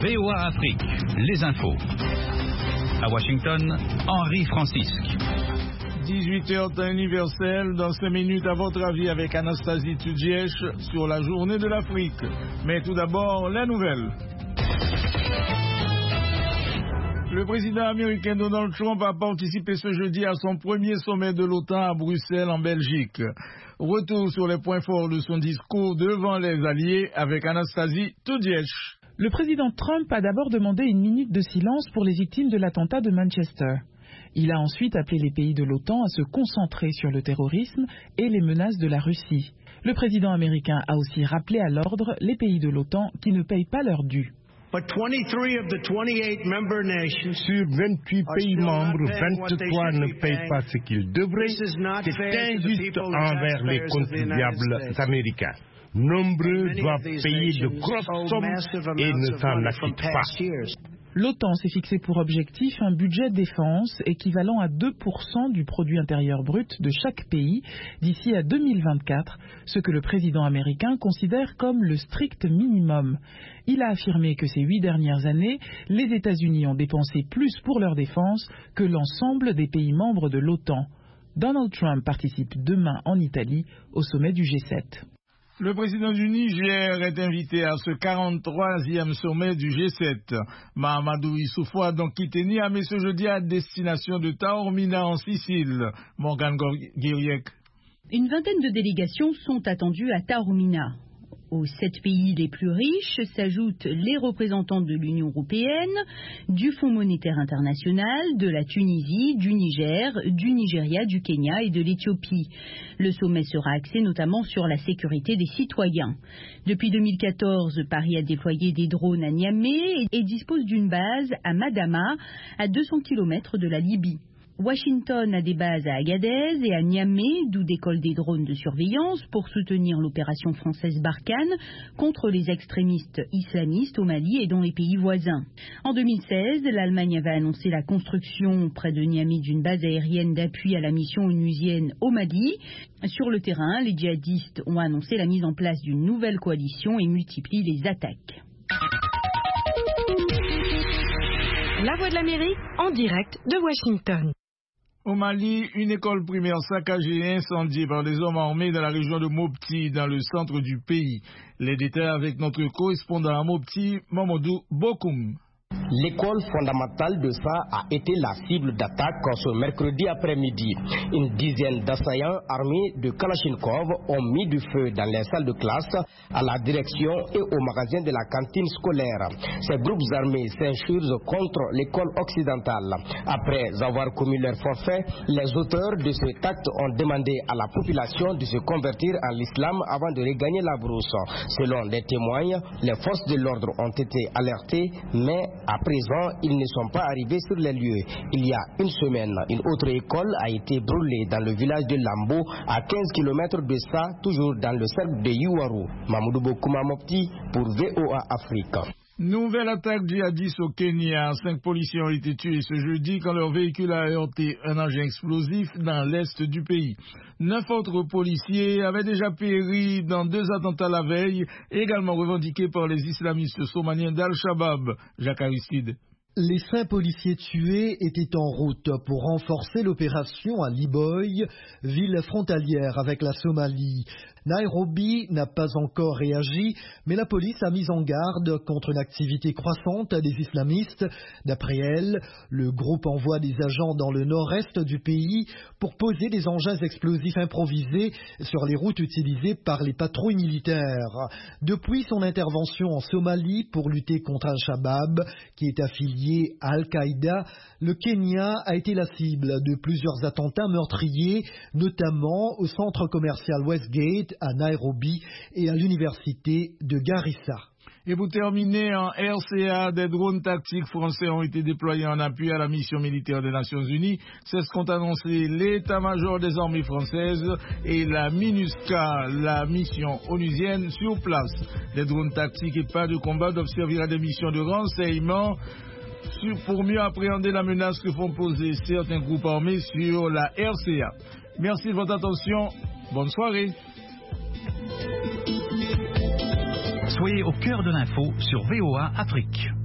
VOA Afrique, les infos. À Washington, Henri Francisque. 18h temps universel, dans 5 minutes à votre avis avec Anastasie Tudiesh sur la journée de l'Afrique. Mais tout d'abord, la nouvelle. Le président américain Donald Trump a participé ce jeudi à son premier sommet de l'OTAN à Bruxelles en Belgique. Retour sur les points forts de son discours devant les alliés avec Anastasie Tudiesh. Le président Trump a d'abord demandé une minute de silence pour les victimes de l'attentat de Manchester. Il a ensuite appelé les pays de l'OTAN à se concentrer sur le terrorisme et les menaces de la Russie. Le président américain a aussi rappelé à l'ordre les pays de l'OTAN qui ne payent pas leur dû. Sur 28 pays membres, 23 ne payent pas ce qu'ils devraient. C'est injuste envers les contribuables américains. Nombreux doivent payer de grosses sommes et ne s'en acquittent pas. L'OTAN s'est fixé pour objectif un budget défense équivalent à 2% du produit intérieur brut de chaque pays d'ici à 2024, ce que le président américain considère comme le strict minimum. Il a affirmé que ces 8 dernières années, les États-Unis ont dépensé plus pour leur défense que l'ensemble des pays membres de l'OTAN. Donald Trump participe demain en Italie au sommet du G7. Le président du Niger est invité à ce 43e sommet du G7. Mahamadou Issoufou a donc quitté Niamey ce jeudi à destination de Taormina en Sicile. Morgane Guiriec. Une vingtaine de délégations sont attendues à Taormina. Aux 7 pays les plus riches s'ajoutent les représentants de l'Union européenne, du Fonds monétaire international, de la Tunisie, du Niger, du Nigeria, du Kenya et de l'Éthiopie. Le sommet sera axé notamment sur la sécurité des citoyens. Depuis 2014, Paris a déployé des drones à Niamey et dispose d'une base à Madama, à 200 km de la Libye. Washington a des bases à Agadez et à Niamey, d'où décollent des drones de surveillance pour soutenir l'opération française Barkhane contre les extrémistes islamistes au Mali et dans les pays voisins. En 2016, l'Allemagne avait annoncé la construction près de Niamey d'une base aérienne d'appui à la mission onusienne au Mali. Sur le terrain, les djihadistes ont annoncé la mise en place d'une nouvelle coalition et multiplient les attaques. La Voix de l'Amérique en direct de Washington. Au Mali, une école primaire saccagée et incendiée par des hommes armés dans la région de Mopti, dans le centre du pays. Les détails avec notre correspondant à Mopti, Mamadou Bokoum. L'école fondamentale de ça a été la cible d'attaque ce mercredi après-midi. Une dizaine d'assaillants armés de Kalachnikov ont mis du feu dans les salles de classe, à la direction et au magasin de la cantine scolaire. Ces groupes armés s'insurgent contre l'école occidentale. Après avoir commis leur forfait, les auteurs de cet acte ont demandé à la population de se convertir à l'islam avant de regagner la brousse. Selon les témoins, les forces de l'ordre ont été alertées, mais à présent, ils ne sont pas arrivés sur les lieux. Il y a une semaine, une autre école a été brûlée dans le village de Lambo, à 15 km de ça, toujours dans le cercle de Yuwaru. Mamoudou Bokouma Mopti pour VOA Afrique. Nouvelle attaque djihadiste au Kenya. 5 policiers ont été tués ce jeudi quand leur véhicule a heurté un engin explosif dans l'est du pays. 9 autres policiers avaient déjà péri dans 2 attentats la veille, également revendiqués par les islamistes somaliens d'Al-Shabaab. Jacques Aristide. Les 5 policiers tués étaient en route pour renforcer l'opération à Liboy, ville frontalière avec la Somalie. Nairobi n'a pas encore réagi, mais la police a mis en garde contre une activité croissante des islamistes. D'après elle, le groupe envoie des agents dans le nord-est du pays pour poser des engins explosifs improvisés sur les routes utilisées par les patrouilles militaires. Depuis son intervention en Somalie pour lutter contre Al-Shabaab, qui est affilié à Al-Qaïda, le Kenya a été la cible de plusieurs attentats meurtriers, notamment au centre commercial Westgate à Nairobi et à l'université de Garissa. Et pour terminer, en RCA, des drones tactiques français ont été déployés en appui à la mission militaire des Nations Unies. C'est ce qu'ont annoncé l'état-major des armées françaises et la MINUSCA, la mission onusienne sur place. Des drones tactiques et pas de combat doivent servir à des missions de renseignement pour mieux appréhender la menace que font poser certains groupes armés sur la RCA. Merci de votre attention. Bonne soirée. Soyez au cœur de l'info sur VOA Afrique.